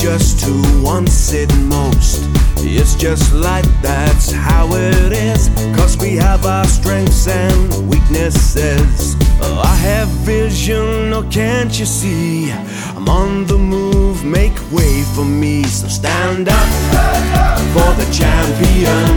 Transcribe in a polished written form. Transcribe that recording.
just who wants it most. It's just like that's how it is, 'cause we have our strengths and weaknesses. I have vision, oh can't you see? I'm on the move, make way for me. So stand up for the champion.